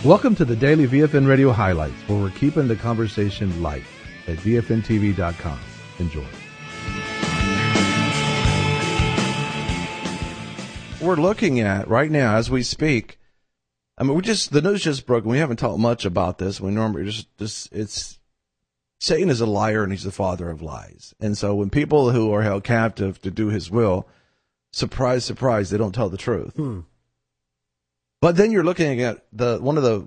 Welcome to the Daily VFN Radio Highlights, where we're keeping the conversation light at VFNTV.com. Enjoy. We're looking at right now as we speak. I mean, the news just broke, and we haven't talked much about this. We normally it's Satan is a liar, and he's the father of lies. And so when people who are held captive to do his will, surprise, surprise, they don't tell the truth. But then you're looking at one of the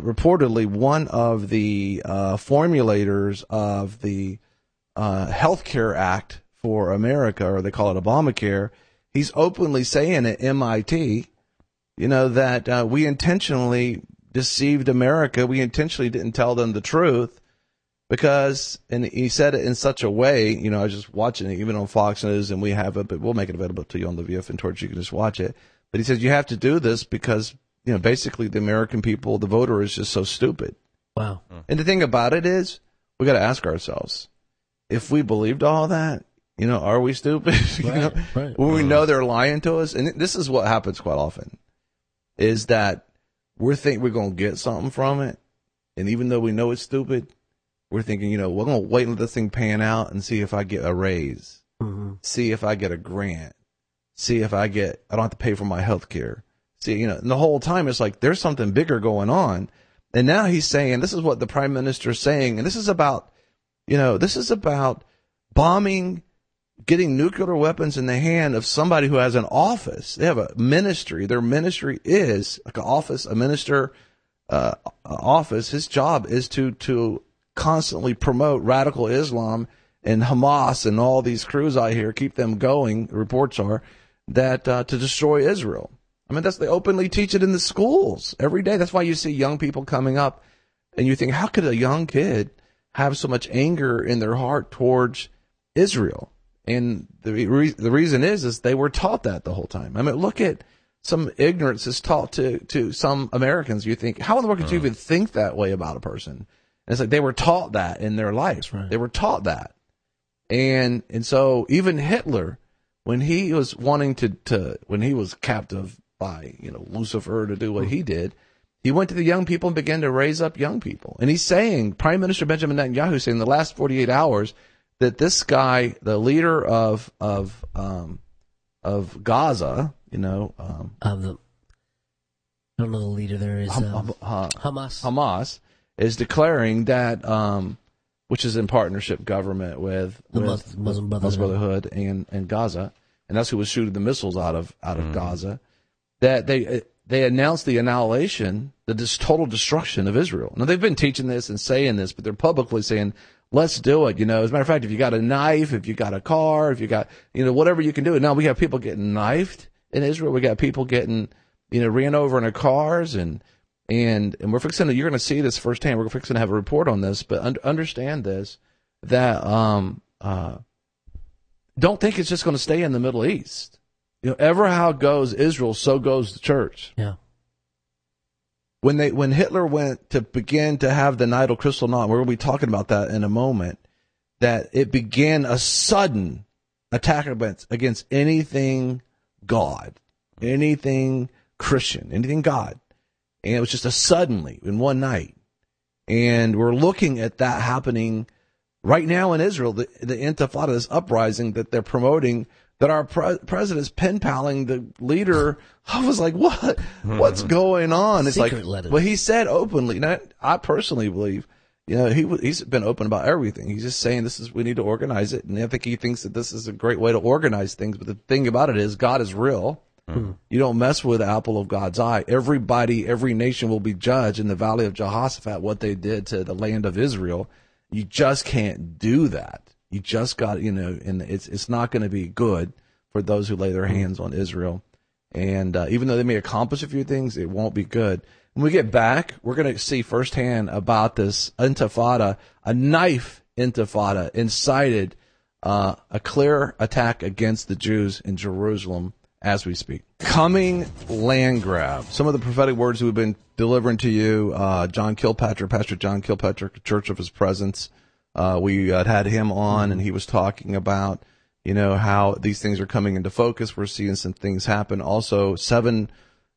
formulators of the Healthcare Act for America, or they call it Obamacare. He's openly saying at MIT, that we intentionally deceived America. We intentionally didn't tell them the truth and he said it in such a way, I was just watching it even on Fox News, and we have it, but we'll make it available to you on the VFN Torch. You can just watch it. But he says you have to do this because, basically the American people, the voter is just so stupid. Wow. And the thing about it is, we got to ask ourselves, if we believed all that, are we stupid? Right. When we know they're lying to us. And this is what happens quite often, is that we think we're going to get something from it. And even though we know it's stupid, we're thinking, we're going to wait and let this thing pan out and see if I get a raise, see if I get a grant, see if I don't have to pay for my health care. See, and the whole time it's like there's something bigger going on. And now he's saying, this is what the prime minister is saying, and this is about bombing, getting nuclear weapons in the hand of somebody who has an office. They have a ministry. Their ministry is like an office, a minister office. His job is to constantly promote radical Islam and Hamas and all these crews out here, keep them going. The reports are that to destroy Israel. I mean, they openly teach it in the schools every day. That's why you see young people coming up, and you think, how could a young kid have so much anger in their heart towards Israel? And the reason is they were taught that the whole time. I mean, look at some ignorance is taught to some Americans. You think, how in the world could you even think that way about a person? And it's like they were taught that in their life. Right. They were taught that. And so even Hitler, when he was wanting when he was captive by, Lucifer to do what he did, he went to the young people and began to raise up young people. And he's saying, Prime Minister Benjamin Netanyahu saying in the last 48 hours that this guy, the leader of Gaza, I don't know the leader there is Hamas. Hamas is declaring that, which is in partnership government with Muslim Brotherhood and Gaza, and that's who was shooting the missiles out of Gaza, that they announced the annihilation, the total destruction of Israel. Now, they've been teaching this and saying this, but they're publicly saying, let's do it. As a matter of fact, if you got a knife, if you got a car, if you got, whatever you can do. And now we have people getting knifed in Israel. We got people getting, ran over in their cars, and we're fixing you're going to see this firsthand. We're fixing to have a report on this, but understand this, that, don't think it's just going to stay in the Middle East. Ever how goes Israel, so goes the church. Yeah. When Hitler went to begin to have the Night of Kristallnacht, we're going to be talking about that in a moment, that it began a sudden attack against anything God, anything Christian, anything God. And it was just suddenly in one night. And we're looking at that happening right now in Israel, the Intifada, this uprising that they're promoting, that our president's pen paling the leader. I was like, what? What's going on? It's Secret like, letter. well, he said openly. Now, I personally believe, he's been open about everything. He's just saying we need to organize it. And I think he thinks that this is a great way to organize things. But the thing about it is God is real. You don't mess with the apple of God's eye. Every nation will be judged in the valley of Jehoshaphat, what they did to the land of Israel. You just can't do that. You just got, and it's not going to be good for those who lay their hands on Israel. And even though they may accomplish a few things, it won't be good. When we get back, we're going to see firsthand about this intifada, a knife intifada, incited a clear attack against the Jews in Jerusalem as we speak. Coming land grab. Some of the prophetic words we've been delivering to you, John Kilpatrick, Pastor John Kilpatrick, Church of His Presence. We had him on, and he was talking about, how these things are coming into focus. We're seeing some things happen. Also, 7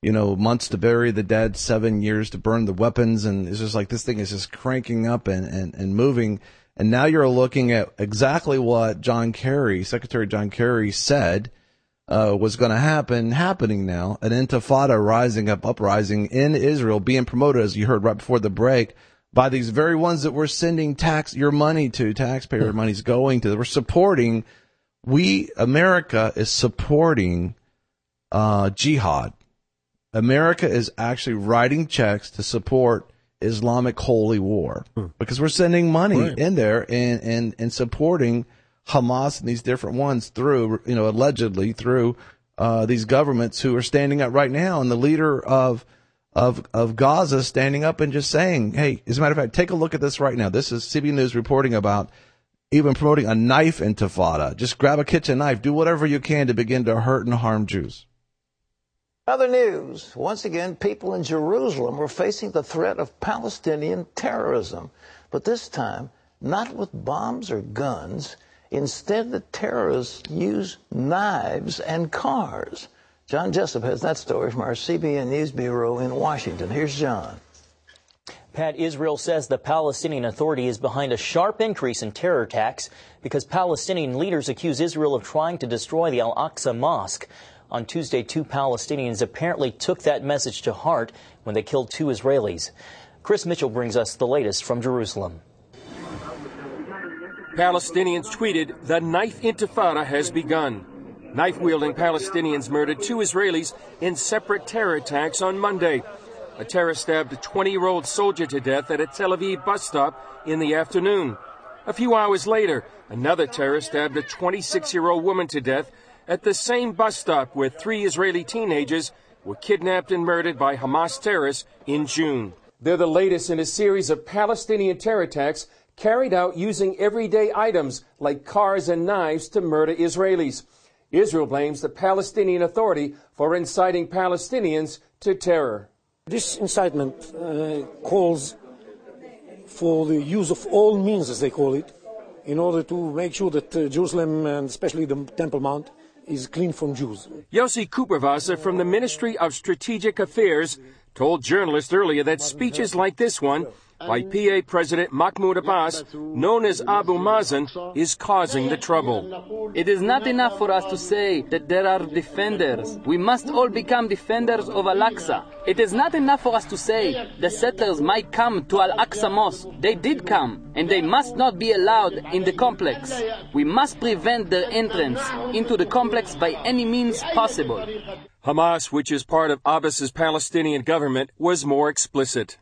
months to bury the dead, 7 years to burn the weapons. And it's just like this thing is just cranking up and moving. And now you're looking at exactly what Secretary John Kerry said was going to happening now. An intifada uprising in Israel being promoted, as you heard right before the break, by these very ones that we're sending your money to, taxpayer money's going to. We're supporting, America is supporting jihad. America is actually writing checks to support Islamic holy war because we're sending money in there and supporting Hamas and these different ones through, allegedly through these governments who are standing up right now. And the leader of Gaza standing up and just saying, hey, as a matter of fact, take a look at this right now. This is CBN News reporting about even promoting a knife intifada. Just grab a kitchen knife, do whatever you can to begin to hurt and harm Jews. Other news, once again, people in Jerusalem were facing the threat of Palestinian terrorism, but this time not with bombs or guns. Instead, the terrorists use knives and cars. John Jessup has that story from our CBN News Bureau in Washington. Here's John. Pat, Israel says the Palestinian Authority is behind a sharp increase in terror attacks because Palestinian leaders accuse Israel of trying to destroy the Al-Aqsa Mosque. On Tuesday, 2 Palestinians apparently took that message to heart when they killed 2 Israelis. Chris Mitchell brings us the latest from Jerusalem. Palestinians tweeted, "The knife intifada has begun." Knife-wielding Palestinians murdered 2 Israelis in separate terror attacks on Monday. A terrorist stabbed a 20-year-old soldier to death at a Tel Aviv bus stop in the afternoon. A few hours later, another terrorist stabbed a 26-year-old woman to death at the same bus stop where 3 Israeli teenagers were kidnapped and murdered by Hamas terrorists in June. They're the latest in a series of Palestinian terror attacks carried out using everyday items like cars and knives to murder Israelis. Israel blames the Palestinian Authority for inciting Palestinians to terror. This incitement calls for the use of all means, as they call it, in order to make sure that Jerusalem, and especially the Temple Mount, is clean from Jews. Yossi Kuperwasser from the Ministry of Strategic Affairs told journalists earlier that speeches like this one by PA President Mahmoud Abbas, known as Abu Mazen, is causing the trouble. It is not enough for us to say that there are defenders. We must all become defenders of Al-Aqsa. It is not enough for us to say the settlers might come to Al-Aqsa Mosque. They did come, and they must not be allowed in the complex. We must prevent their entrance into the complex by any means possible. Hamas, which is part of Abbas's Palestinian government, was more explicit.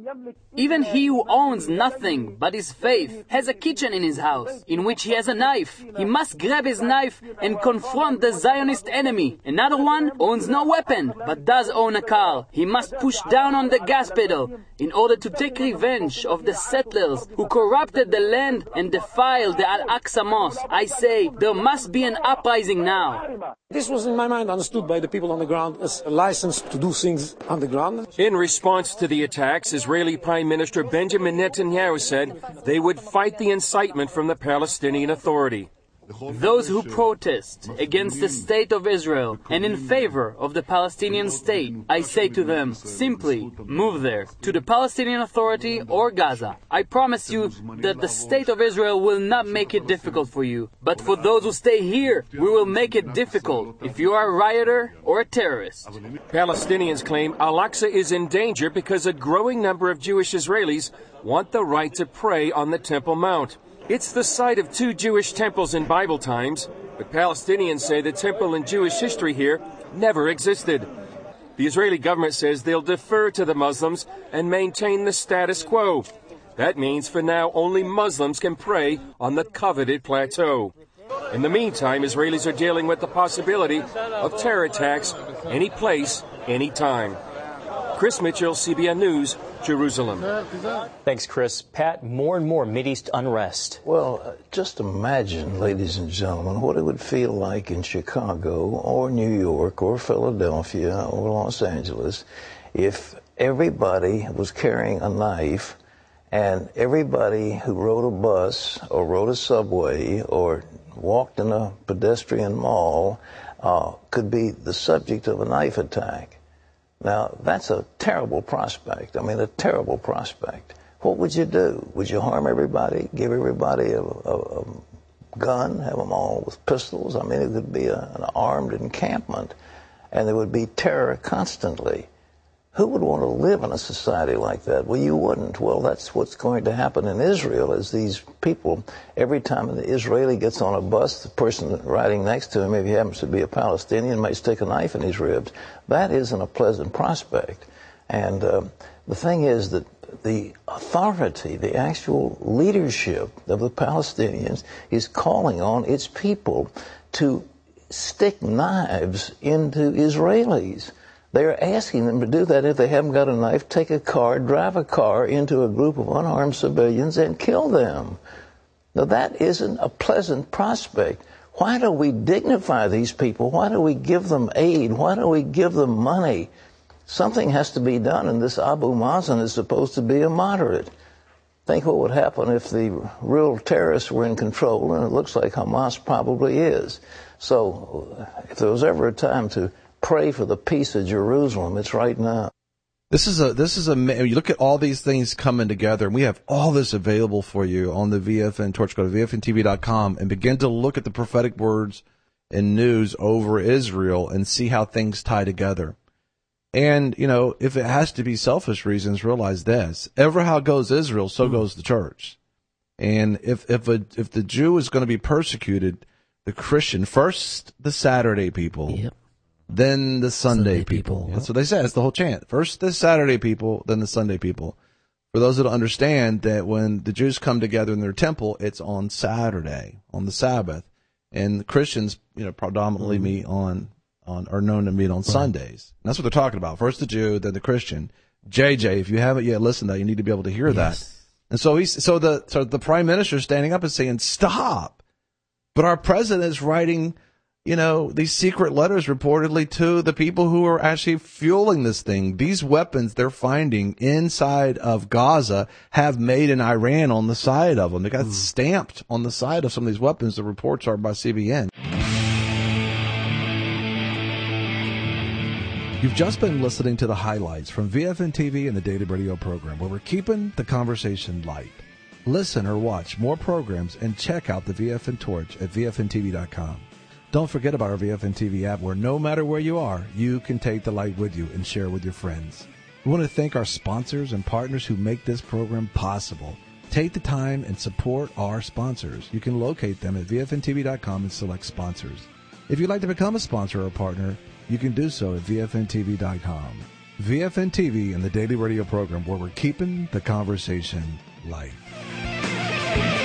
Even he who owns nothing but his faith has a kitchen in his house in which he has a knife. He must grab his knife and confront the Zionist enemy. Another one owns no weapon but does own a car. He must push down on the gas pedal in order to take revenge of the settlers who corrupted the land and defiled the Al-Aqsa Mosque. I say there must be an uprising now. This was, in my mind, understood by the people on the ground as a license to do things on the ground. In response to the attacks, Israeli Prime Minister Benjamin Netanyahu said they would fight the incitement from the Palestinian Authority. Those who protest against the state of Israel and in favor of the Palestinian state, I say to them, simply move there, to the Palestinian Authority or Gaza. I promise you that the state of Israel will not make it difficult for you. But for those who stay here, we will make it difficult if you are a rioter or a terrorist. Palestinians claim Al-Aqsa is in danger because a growing number of Jewish Israelis want the right to pray on the Temple Mount. It's the site of 2 Jewish temples in Bible times, but Palestinians say the temple in Jewish history here never existed. The Israeli government says they'll defer to the Muslims and maintain the status quo. That means for now only Muslims can pray on the coveted plateau. In the meantime, Israelis are dealing with the possibility of terror attacks any place, any time. Chris Mitchell, CBN News, Jerusalem. Thanks, Chris. Pat, more and more Mideast unrest. Well, just imagine, ladies and gentlemen, what it would feel like in Chicago or New York or Philadelphia or Los Angeles if everybody was carrying a knife and everybody who rode a bus or rode a subway or walked in a pedestrian mall could be the subject of a knife attack. Now, that's a terrible prospect. I mean, a terrible prospect. What would you do? Would you harm everybody, give everybody a gun, have them all with pistols? I mean, it could be an armed encampment, and there would be terror constantly. Who would want to live in a society like that? Well, you wouldn't. Well, that's what's going to happen in Israel, is these people, every time an Israeli gets on a bus, the person riding next to him, if he happens to be a Palestinian, might stick a knife in his ribs. That isn't a pleasant prospect. And the thing is that the authority, the actual leadership of the Palestinians is calling on its people to stick knives into Israelis. They're asking them to do that. If they haven't got a knife, take a car, drive a car into a group of unarmed civilians and kill them. Now, that isn't a pleasant prospect. Why do we dignify these people? Why do we give them aid? Why do we give them money? Something has to be done, and this Abu Mazen is supposed to be a moderate. Think what would happen if the real terrorists were in control, and it looks like Hamas probably is. So if there was ever a time to pray for the peace of Jerusalem, it's right now. This is you look at all these things coming together, and we have all this available for you on the VFN Torch. Go to VFNTV.com and begin to look at the prophetic words and news over Israel and see how things tie together. And, you know, if it has to be selfish reasons, realize this. Ever how goes Israel, so goes the church. And if the Jew is going to be persecuted, the Christian, first the Saturday people, Yep. then the Sunday people. Yep. That's what they say. That's the whole chant. First the Saturday people, then the Sunday people. For those that don't understand that when the Jews come together in their temple, it's on Saturday, on the Sabbath. And the Christians, you know, predominantly meet are known to meet on Sundays. And that's what they're talking about. First the Jew, then the Christian. JJ, if you haven't yet listened to that, you need to be able to hear that. And so the prime minister is standing up and saying, stop. But our president is writing, you know, these secret letters reportedly to the people who are actually fueling this thing. These weapons they're finding inside of Gaza have made in Iran on the side of them. They got stamped on the side of some of these weapons. The reports are by CBN. You've just been listening to the highlights from VFN TV and the Daily Radio program, where we're keeping the conversation light. Listen or watch more programs and check out the VFN Torch at VFNTV.com. Don't forget about our VFN TV app, where no matter where you are, you can take the light with you and share with your friends. We want to thank our sponsors and partners who make this program possible. Take the time and support our sponsors. You can locate them at VFNTV.com and select sponsors. If you'd like to become a sponsor or partner, you can do so at VFNTV.com. VFN TV and the Daily Radio program, where we're keeping the conversation light.